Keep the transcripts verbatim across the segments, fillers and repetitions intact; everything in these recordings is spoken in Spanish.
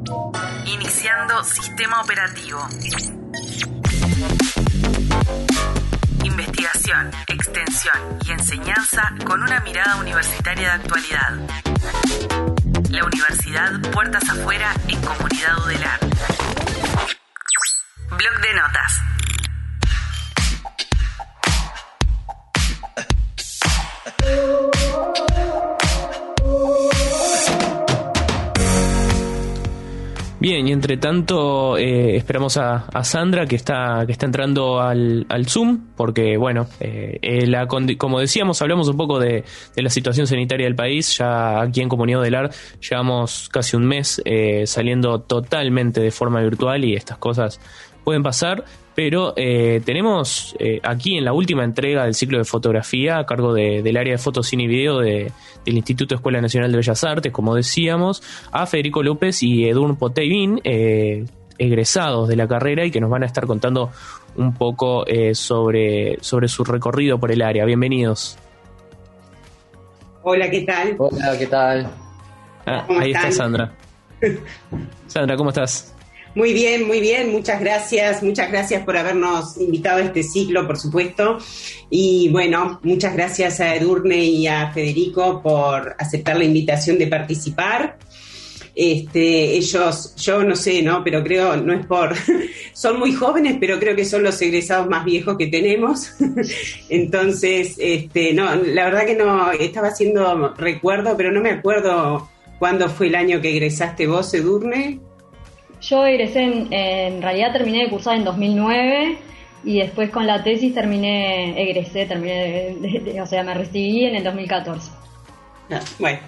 Iniciando sistema operativo. Investigación, extensión y enseñanza con una mirada universitaria de actualidad. La Universidad Puertas Afuera en Comunidad Udelar. Blog de notas. Bien, y entre tanto eh, esperamos a, a Sandra que está que está entrando al, al Zoom, porque bueno, eh, eh, la, como decíamos, hablamos un poco de, de la situación sanitaria del país. Ya aquí en Comunidad Udelar llevamos casi un mes eh, saliendo totalmente de forma virtual y estas cosas pueden pasar, pero eh, tenemos eh, aquí en la última entrega del ciclo de fotografía a cargo de, del área de foto, cine y video de, del Instituto Escuela Nacional de Bellas Artes, como decíamos, a Federico López y Edurne Potevín, eh, egresados de la carrera y que nos van a estar contando un poco eh, sobre, sobre su recorrido por el área. Bienvenidos. Hola, ¿qué tal? Hola, ¿qué tal? Ah, ahí están? Está Sandra. Sandra, ¿cómo estás? Muy bien, muy bien, muchas gracias, muchas gracias por habernos invitado a este ciclo, por supuesto, y bueno, muchas gracias a Edurne y a Federico por aceptar la invitación de participar. Este, ellos, yo no sé, ¿no? Pero creo, no es por, son muy jóvenes, pero creo que son los egresados más viejos que tenemos. Entonces, este, no, la verdad que no, estaba haciendo recuerdo, pero no me acuerdo cuándo fue el año que egresaste vos, Edurne. Yo egresé, en, en realidad terminé de cursar en dos mil nueve y después con la tesis terminé, egresé, terminé, de, de, de, o sea, me recibí en el dos mil catorce. Ah, bueno,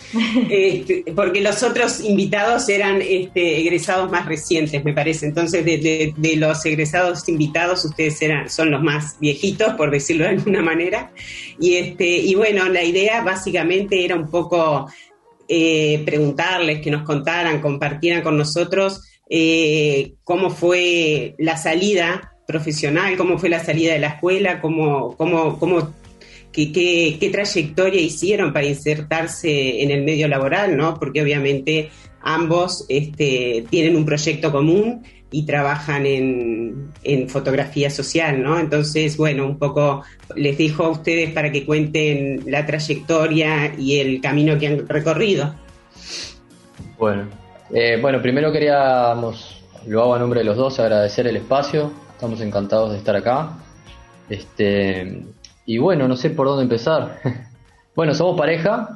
este, porque los otros invitados eran este, egresados más recientes, me parece. Entonces, de, de, de los egresados invitados, ustedes eran, son los más viejitos, por decirlo de alguna manera. Y, este, y bueno, la idea básicamente era un poco... Eh, preguntarles, que nos contaran, compartieran con nosotros eh, cómo fue la salida profesional, cómo fue la salida de la escuela, cómo, cómo, cómo, qué, qué, qué trayectoria hicieron para insertarse en el medio laboral, ¿no? Porque obviamente ambos este, tienen un proyecto común y trabajan en, en fotografía social, ¿no? Entonces, bueno, un poco les dejo a ustedes para que cuenten la trayectoria y el camino que han recorrido. Bueno, eh, bueno, primero queríamos, lo hago a nombre de los dos, agradecer el espacio, estamos encantados de estar acá. Este, y bueno, no sé por dónde empezar. Bueno, somos pareja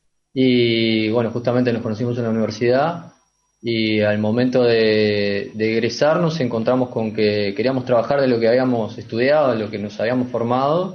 y bueno, justamente nos conocimos en la universidad. Y al momento de, de egresar nos encontramos con que queríamos trabajar de lo que habíamos estudiado, de lo que nos habíamos formado,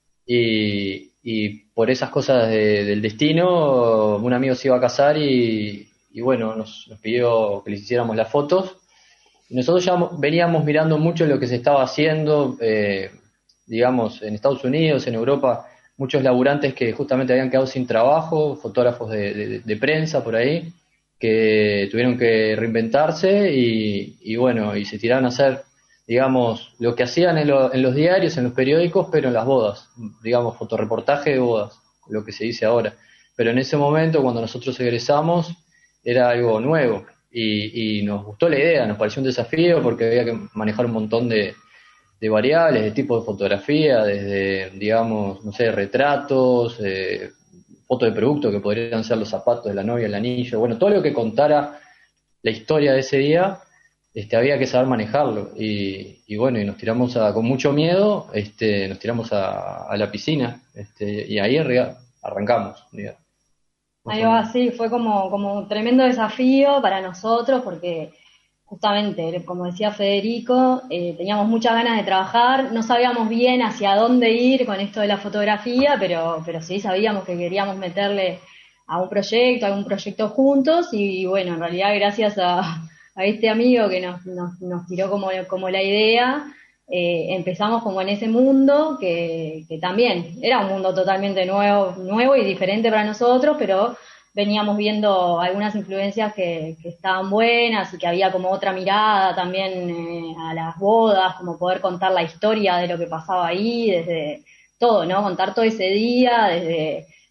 y, y por esas cosas de, del destino, un amigo se iba a casar y, y bueno, nos, nos pidió que les hiciéramos las fotos. Y nosotros ya veníamos mirando mucho lo que se estaba haciendo, eh, digamos, en Estados Unidos, en Europa, muchos laburantes que justamente habían quedado sin trabajo, fotógrafos de, de, de prensa por ahí, que tuvieron que reinventarse y, y bueno, y se tiraron a hacer, digamos, lo que hacían en, lo, en los diarios, en los periódicos, pero en las bodas, digamos, fotoreportaje de bodas, lo que se dice ahora. Pero en ese momento, cuando nosotros egresamos, era algo nuevo y, y nos gustó la idea, nos pareció un desafío porque había que manejar un montón de, de variables, de tipo de fotografía, desde, digamos, no sé, retratos, eh, fotos de producto que podrían ser los zapatos de la novia, el anillo, bueno, todo lo que contara la historia de ese día, este, había que saber manejarlo y, y bueno, y nos tiramos a, con mucho miedo, este, nos tiramos a, a la piscina, este, y ahí arrancamos, digamos. Ahí va, sí, fue como, como un tremendo desafío para nosotros porque justamente, como decía Federico, eh, teníamos muchas ganas de trabajar, no sabíamos bien hacia dónde ir con esto de la fotografía, pero, pero sí sabíamos que queríamos meterle a un proyecto, a un proyecto juntos, y bueno, en realidad gracias a, a este amigo que nos, nos, nos tiró como, como la idea, eh, empezamos como en ese mundo, que, que también era un mundo totalmente nuevo, nuevo y diferente para nosotros, pero veníamos viendo algunas influencias que, que estaban buenas y que había como otra mirada también eh, a las bodas, como poder contar la historia de lo que pasaba ahí, desde todo, ¿no? Contar todo ese día, desde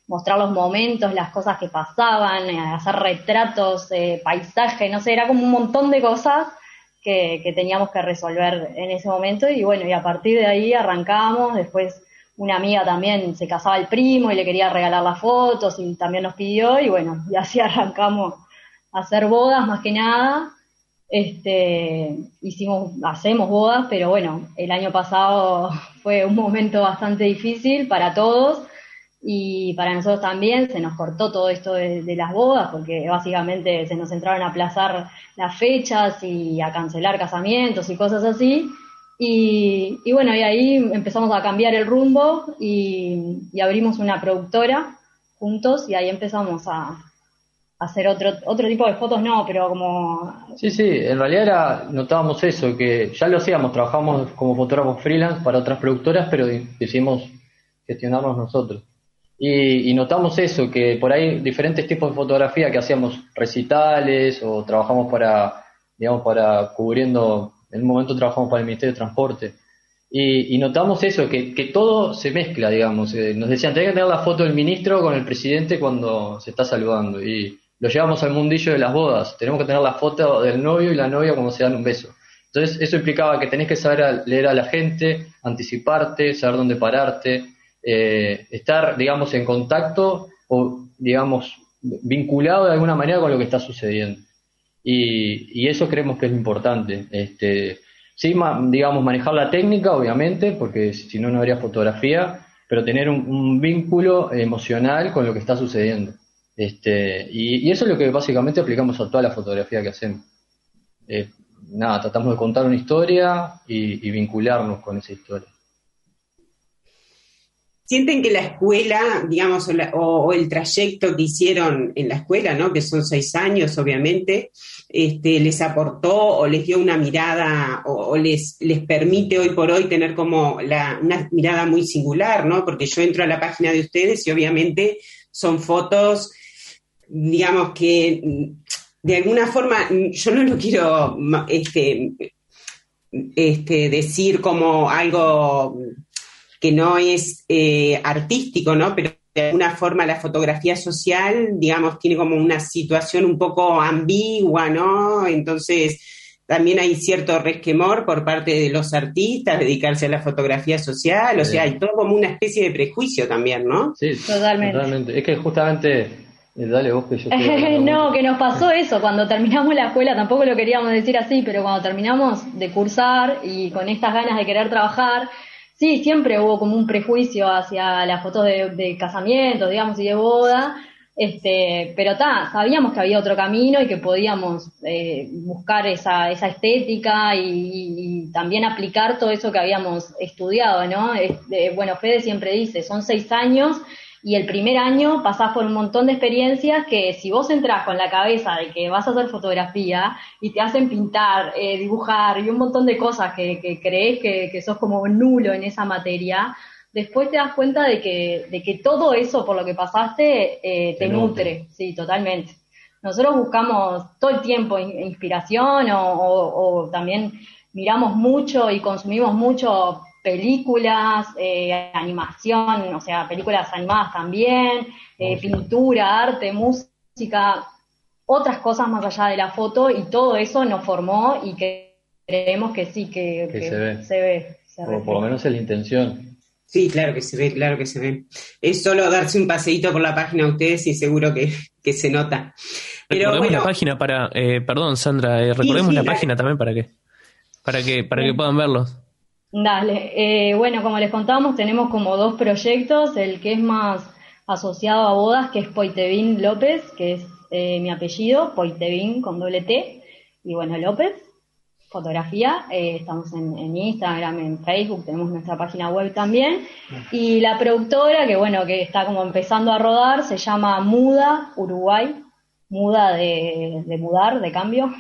mostrar los momentos, las cosas que pasaban, eh, hacer retratos, eh, paisaje, no sé, era como un montón de cosas que, que teníamos que resolver en ese momento y bueno, y a partir de ahí arrancamos. Después una amiga también se casaba el primo y le quería regalar las fotos y también nos pidió y bueno, y así arrancamos a hacer bodas más que nada. Este, hicimos, hacemos bodas, pero bueno, el año pasado fue un momento bastante difícil para todos y para nosotros también. Se nos cortó todo esto de, de las bodas porque básicamente se nos entraron a aplazar las fechas y a cancelar casamientos y cosas así y, y bueno, y ahí empezamos a cambiar el rumbo y, y abrimos una productora juntos y ahí empezamos a hacer otro otro tipo de fotos, no, pero como... Sí, sí, en realidad era, notábamos eso, que ya lo hacíamos, trabajamos como fotógrafos freelance para otras productoras, pero decidimos gestionarnos nosotros. Y, y notamos eso, que por ahí diferentes tipos de fotografía que hacíamos recitales o trabajamos para, digamos, para cubriendo, en un momento trabajamos para el Ministerio de Transporte. Y, y notamos eso, que, que todo se mezcla, digamos. Eh, nos decían, tenés que tener la foto del ministro con el presidente cuando se está saludando. Y lo llevamos al mundillo de las bodas. Tenemos que tener la foto del novio y la novia cuando se dan un beso. Entonces eso implicaba que tenés que saber a, leer a la gente, anticiparte, saber dónde pararte, eh, estar, digamos, en contacto o, digamos, vinculado de alguna manera con lo que está sucediendo. Y, y eso creemos que es lo importante. Este, sí, ma, digamos, manejar la técnica, obviamente, porque si no, no habría fotografía, pero tener un, un vínculo emocional con lo que está sucediendo. Este, y, y eso es lo que básicamente aplicamos a toda la fotografía que hacemos. Eh, nada, tratamos de contar una historia y, y vincularnos con esa historia. ¿Sienten que la escuela, digamos, o, la, o, o el trayecto que hicieron en la escuela, ¿no?, que son seis años, obviamente, este, les aportó o les dio una mirada o, o les, les permite hoy por hoy tener como la, una mirada muy singular, ¿no? Porque yo entro a la página de ustedes y obviamente son fotos, digamos, que de alguna forma, yo no lo quiero este, este, decir como algo que no es eh, artístico, ¿no? Pero de alguna forma la fotografía social, digamos, tiene como una situación un poco ambigua, ¿no? Entonces también hay cierto resquemor por parte de los artistas dedicarse a la fotografía social, o sea, hay todo como una especie de prejuicio también, ¿no? Sí, totalmente. totalmente. Es que justamente... Dale vos que yo no, que nos pasó eso cuando terminamos la escuela, tampoco lo queríamos decir así, pero cuando terminamos de cursar y con estas ganas de querer trabajar, sí, siempre hubo como un prejuicio hacia las fotos de, de casamientos, digamos, y de boda, este, pero ta, sabíamos que había otro camino y que podíamos eh, buscar esa, esa estética y, y, y también aplicar todo eso que habíamos estudiado, ¿no? Este, bueno, Fede siempre dice, son seis años y el primer año pasás por un montón de experiencias que si vos entrás con la cabeza de que vas a hacer fotografía y te hacen pintar, eh, dibujar y un montón de cosas que, que creés que, que sos como nulo en esa materia, después te das cuenta de que, de que todo eso por lo que pasaste eh, te, te nutre. nutre, sí, totalmente. Nosotros buscamos todo el tiempo inspiración o, o, o también miramos mucho y consumimos mucho películas, eh, animación, o sea, películas animadas también, eh, pintura, arte, música, otras cosas más allá de la foto, y todo eso nos formó y que creemos que sí, que, que, que se ve, se ve se o por lo menos es la intención. Sí, claro que se ve, claro que se ve. Es solo darse un paseíto por la página de ustedes y seguro que, que se nota. Pero recordemos bueno, la página para, eh, perdón Sandra, eh, recordemos sí, sí, la dale. página también para que, para que, para que puedan verlos. Dale, eh, bueno, como les contábamos, tenemos como dos proyectos, el que es más asociado a bodas, que es Poitevin López, que es eh, mi apellido, Poitevin con doble T, y bueno, López, fotografía, eh, estamos en, en Instagram, en Facebook, tenemos nuestra página web también, y la productora, que bueno, que está como empezando a rodar, se llama Muda Uruguay, Muda de, de mudar, de cambio,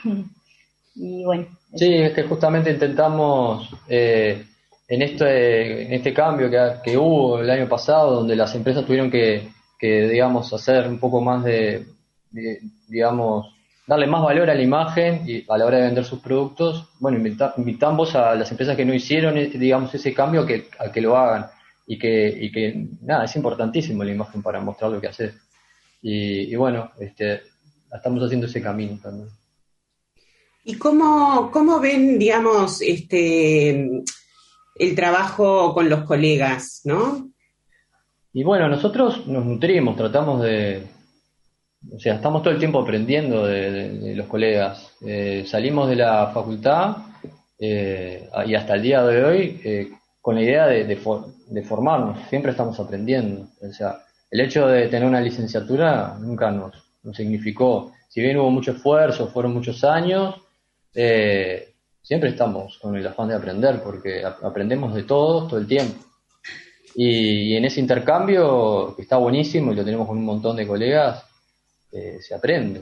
y bueno. Sí, es que justamente intentamos eh, en este en este cambio que, que hubo el año pasado, donde las empresas tuvieron que, que digamos, hacer un poco más de, de, digamos, darle más valor a la imagen y a la hora de vender sus productos. Bueno, invita, invitamos a las empresas que no hicieron, digamos, ese cambio a que, a que lo hagan. y que, y que nada, es importantísimo la imagen para mostrar lo que haces. Y, y bueno, este, estamos haciendo ese camino también. ¿Y cómo, cómo ven, digamos, este, el trabajo con los colegas, ¿no? Y bueno, nosotros nos nutrimos, tratamos de, o sea, estamos todo el tiempo aprendiendo de, de, de los colegas. Eh, salimos de la facultad eh, y hasta el día de hoy eh, con la idea de, de, for, de formarnos, siempre estamos aprendiendo. O sea, el hecho de tener una licenciatura nunca nos, nos significó, si bien hubo mucho esfuerzo, fueron muchos años, eh, siempre estamos con el afán de aprender, porque a, aprendemos de todos todo el tiempo. Y, y en ese intercambio, que está buenísimo y lo tenemos con un montón de colegas, eh, se aprende.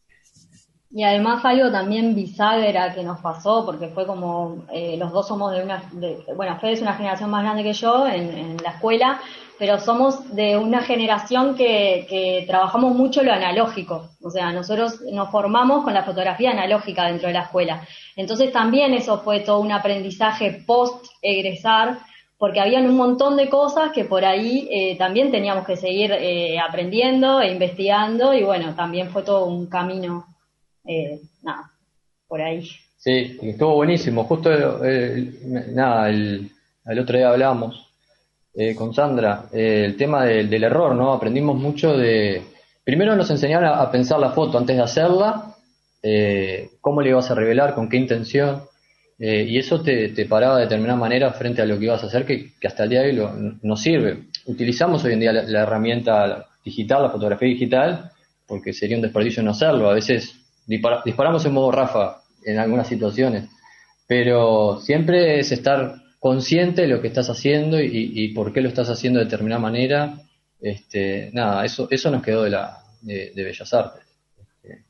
Y además algo también bisagra que nos pasó, porque fue como, eh, los dos somos de una, de, bueno, Fede es una generación más grande que yo en, en la escuela, pero somos de una generación que, que trabajamos mucho lo analógico, o sea, nosotros nos formamos con la fotografía analógica dentro de la escuela. Entonces también eso fue todo un aprendizaje post-egresar, porque habían un montón de cosas que por ahí eh, también teníamos que seguir eh, aprendiendo e investigando, y bueno, también fue todo un camino. Eh, nada, por ahí. Sí, estuvo buenísimo. Justo, eh, nada, el, el otro día hablamos eh, con Sandra, eh, el tema del, del error, ¿no? Aprendimos mucho de... Primero nos enseñaron a, a pensar la foto antes de hacerla, eh, cómo le ibas a revelar, con qué intención, eh, y eso te, te paraba de determinada manera frente a lo que ibas a hacer, que, que hasta el día de hoy lo, nos sirve. Utilizamos hoy en día la, la herramienta digital, la fotografía digital, porque sería un desperdicio no hacerlo. A veces Dispara, disparamos en modo ráfaga en algunas situaciones, pero siempre es estar consciente de lo que estás haciendo y, y por qué lo estás haciendo de determinada manera. Este, nada, eso eso nos quedó de la de, de Bellas Artes. Este.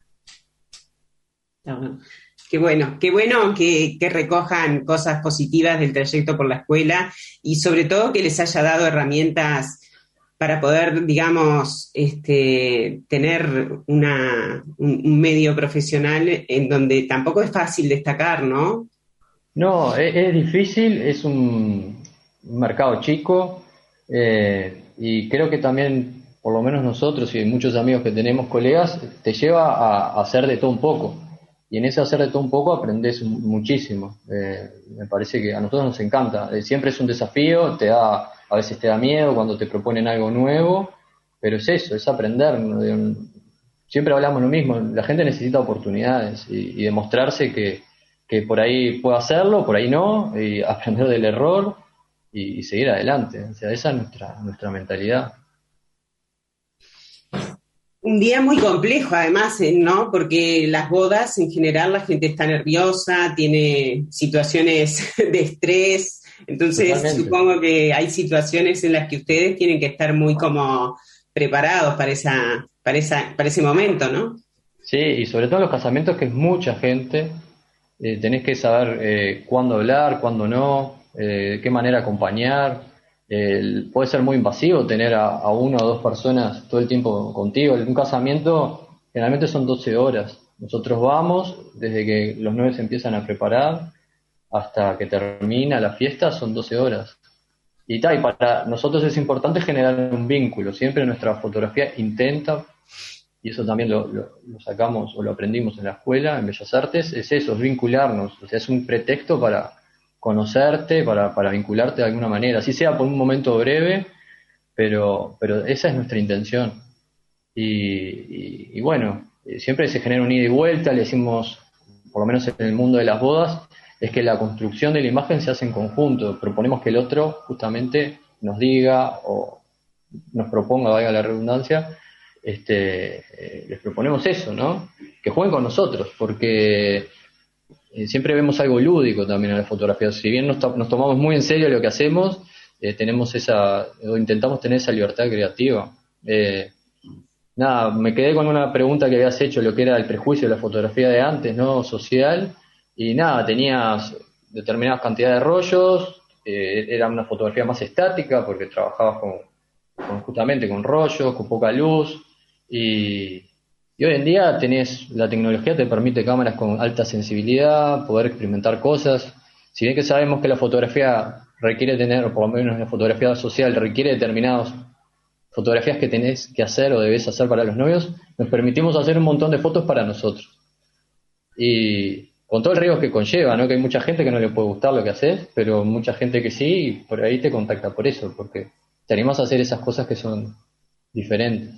Qué bueno, qué bueno que, que recojan cosas positivas del trayecto por la escuela y sobre todo que les haya dado herramientas para poder, digamos, este, tener una, un, un medio profesional en donde tampoco es fácil destacar, ¿no? No, es, es difícil, es un, un mercado chico eh, y creo que también, por lo menos nosotros y muchos amigos que tenemos, colegas, te lleva a, a hacer de todo un poco. Y en ese hacer de todo un poco aprendes muchísimo. Eh, me parece que a nosotros nos encanta. Eh, siempre es un desafío, te da... A veces te da miedo cuando te proponen algo nuevo, pero es eso, es aprender. Siempre hablamos lo mismo, la gente necesita oportunidades y, y demostrarse que, que por ahí puede hacerlo, por ahí no, y aprender del error y, y seguir adelante. O sea, esa es nuestra, nuestra mentalidad. Un día muy complejo además, ¿no? Porque las bodas en general la gente está nerviosa, tiene situaciones de estrés. Entonces, totalmente. Supongo que hay situaciones en las que ustedes tienen que estar muy como preparados para esa, para esa, para ese momento, ¿no? Sí, y sobre todo en los casamientos, que es mucha gente, eh, tenés que saber eh, cuándo hablar, cuándo no, eh, qué manera acompañar. Eh, puede ser muy invasivo tener a, a una o dos personas todo el tiempo contigo. En un casamiento generalmente son doce horas. Nosotros vamos desde que los nueve se empiezan a preparar hasta que termina la fiesta, son doce horas. Y, ta, y para nosotros es importante generar un vínculo. Siempre nuestra fotografía intenta, y eso también lo, lo, lo sacamos o lo aprendimos en la escuela, en Bellas Artes, es eso, es vincularnos. O sea, es un pretexto para conocerte, para, para vincularte de alguna manera. Así sea por un momento breve, pero, pero esa es nuestra intención. Y, y, y bueno, siempre se genera un ida y vuelta, le decimos, por lo menos en el mundo de las bodas, es que la construcción de la imagen se hace en conjunto. Proponemos que el otro justamente nos diga o nos proponga, valga la redundancia, este, eh, les proponemos eso, ¿no? Que jueguen con nosotros, porque eh, siempre vemos algo lúdico también en la fotografía. Si bien nos, to- nos tomamos muy en serio lo que hacemos, eh, tenemos esa, o intentamos tener esa libertad creativa. Eh, nada, me quedé con una pregunta que habías hecho, lo que era el prejuicio de la fotografía de antes, ¿no? Social. Y nada, tenías determinadas cantidades de rollos, eh, era una fotografía más estática porque trabajabas con, con justamente con rollos, con poca luz, y, y hoy en día tenés, la tecnología te permite cámaras con alta sensibilidad, poder experimentar cosas. Si bien que sabemos que la fotografía requiere tener, o por lo menos la fotografía social requiere determinadas fotografías que tenés que hacer o debes hacer para los novios, nos permitimos hacer un montón de fotos para nosotros. Y con todo el riesgo que conlleva, ¿no? Que hay mucha gente que no le puede gustar lo que haces, pero mucha gente que sí, y por ahí te contacta por eso, porque te animás a hacer esas cosas que son diferentes.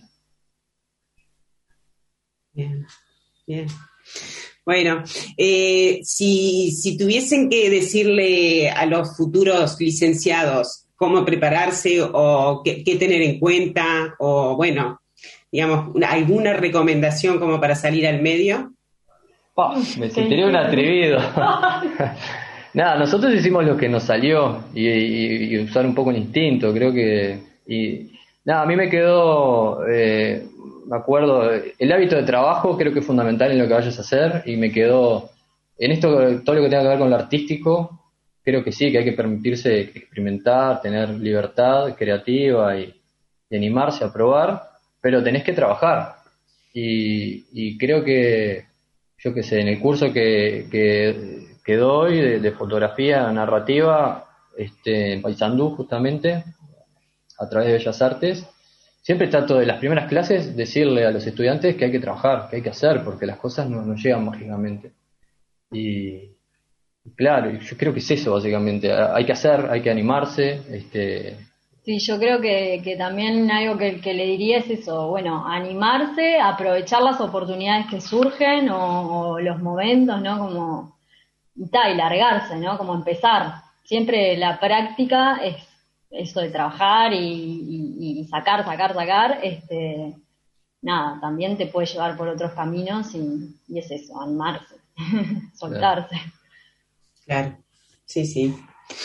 Bien, bien. Bueno, eh, si, si tuviesen que decirle a los futuros licenciados cómo prepararse o qué, qué tener en cuenta, o bueno, digamos, alguna recomendación como para salir al medio. Oh, me sentiría un atrevido. Nada, nosotros hicimos lo que nos salió y, y, y usar un poco el instinto, creo que... Y, nada, a mí me quedó... Eh, me acuerdo, el hábito de trabajo creo que es fundamental en lo que vayas a hacer, y me quedó, en esto, todo lo que tenga que ver con lo artístico, creo que sí, que hay que permitirse experimentar, tener libertad creativa y, y animarse a probar, pero tenés que trabajar. Y, y creo que, yo qué sé, en el curso que, que, que doy de, de fotografía narrativa, este, en Paysandú justamente, a través de Bellas Artes, siempre trato de las primeras clases decirle a los estudiantes que hay que trabajar, que hay que hacer, porque las cosas no, no llegan mágicamente. Y, y claro, yo creo que es eso básicamente, hay que hacer, hay que animarse. Este... Sí, yo creo que, que también algo que, que le diría es eso, bueno, animarse, aprovechar las oportunidades que surgen o, o los momentos, ¿no? Como, y, ta, y largarse, ¿no? Como empezar. Siempre la práctica es eso de trabajar y, y, y sacar, sacar, sacar, este, nada, también te puede llevar por otros caminos y, y es eso, animarse, soltarse. Claro, sí, sí.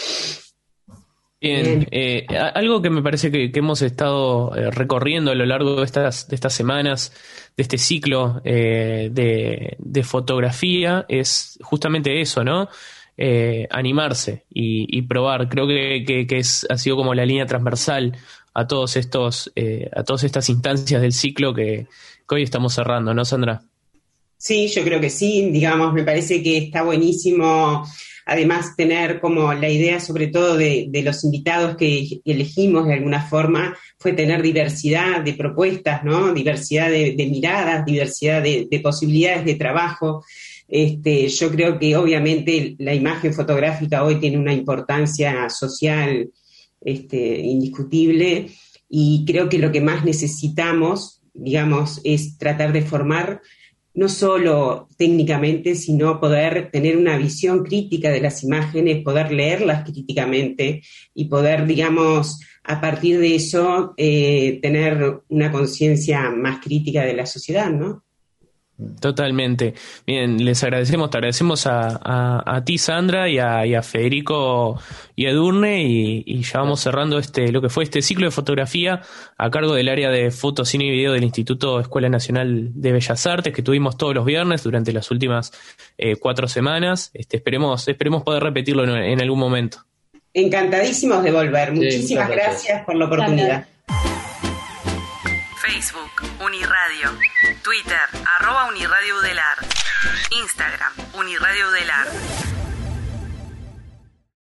Bien, eh, algo que me parece que, que hemos estado eh, recorriendo a lo largo de estas, de estas semanas, de este ciclo eh, de, de fotografía, es justamente eso, ¿no? Eh, animarse y, y probar. Creo que, que, que es, ha sido como la línea transversal a todos estos, eh, a todas estas instancias del ciclo que, que hoy estamos cerrando, ¿no, Sandra? Sí, yo creo que sí, digamos, me parece que está buenísimo, además, tener como la idea, sobre todo de, de los invitados que elegimos de alguna forma, fue tener diversidad de propuestas, ¿no? Diversidad de, de miradas, diversidad de, de posibilidades de trabajo. Este, yo creo que obviamente la imagen fotográfica hoy tiene una importancia social este, indiscutible, y creo que lo que más necesitamos, digamos, es tratar de formar no solo técnicamente, sino poder tener una visión crítica de las imágenes, poder leerlas críticamente y poder, digamos, a partir de eso, eh, tener una conciencia más crítica de la sociedad, ¿no? Totalmente. Bien, les agradecemos, te agradecemos a, a, a ti, Sandra, y a, y a Federico y a Edurne, y, y ya vamos cerrando este lo que fue este ciclo de fotografía a cargo del área de foto, cine y video del Instituto Escuela Nacional de Bellas Artes, que tuvimos todos los viernes durante las últimas eh, cuatro semanas. Este, esperemos, esperemos poder repetirlo en, en algún momento. Encantadísimos de volver. Sí, muchísimas gracias. gracias por la oportunidad. Facebook, Uniradio. Twitter, arroba Uniradio Udelar. Instagram, Uniradio Udelar.